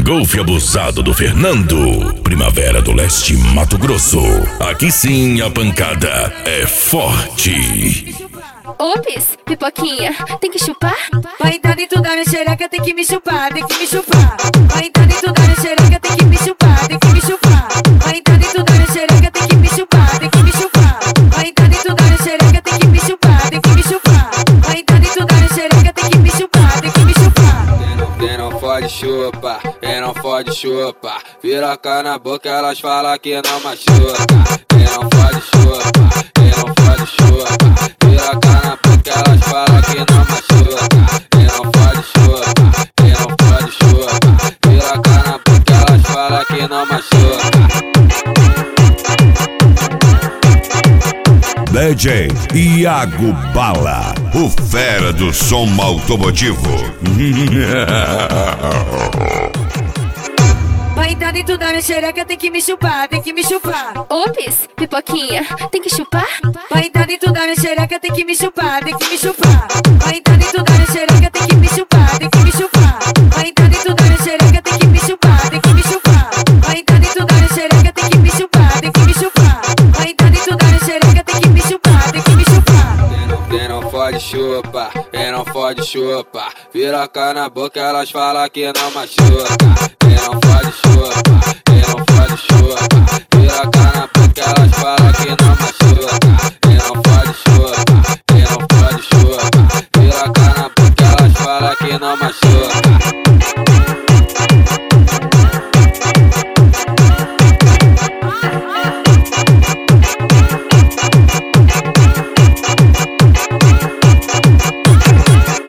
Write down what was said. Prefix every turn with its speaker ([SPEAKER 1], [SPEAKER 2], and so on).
[SPEAKER 1] Golfe abusado do Fernando. Primavera do Leste, Mato Grosso. Aqui sim a pancada é forte.
[SPEAKER 2] Ops, pipoquinha, tem que chupar?
[SPEAKER 3] Vai dando e tu dá na xereca, tem que me chupar, tem que me chupar. Vai dando e tu dá na xereca, tem que me chupar, tem que me chupar. Vai dando e tu dá na xereca, tem que me chupar, tem que me chupar. Vai dando e tu dá na xereca, tem que me chupar, tem que me chupar. Vai dando e tu dá na xereca, tem que me chupar, tem que me chupar.
[SPEAKER 4] Quem não pode chupa, quem não pode chupa. Piroca na boca, elas falam que não machuca. Quem não pode chupa, quem não pode chupa. Piroca na boca, elas falam que não machuca. Quem não pode chupa, quem não pode chupa. Piroca na boca, elas falam que não machuca.
[SPEAKER 5] DJ Iago Bala, o fera do som automotivo.
[SPEAKER 3] Vai dando e tu dá na xereca, tem que me chupar, tem que me chupar.
[SPEAKER 2] Ops, pipoquinha, tem que chupar?
[SPEAKER 3] Vai dando e tu dá na xereca, tem que me chupar, tem que me chupar. Vai dando e tu dá na xereca, tem que me chupar, tem que me chupar. Vai dando e tu dá na xereca, tem que me chupar, tem que me chupar. Vai dando e tu dá na xereca, tem que me chupar, tem que me chupar. Vai dando e tu dá na xereca, tem que me chupar, tem que me chupar.
[SPEAKER 4] Quem não pode chupa, quem não pode chupa. Piroca na boca, elas falam que não machuca. Quem não pode chupa, quem não pode chupa. Piroca na boca, elas falam que não machuca. Quem não pode chupa, quem não pode chupa. Piroca na boca, elas falam que não machuca.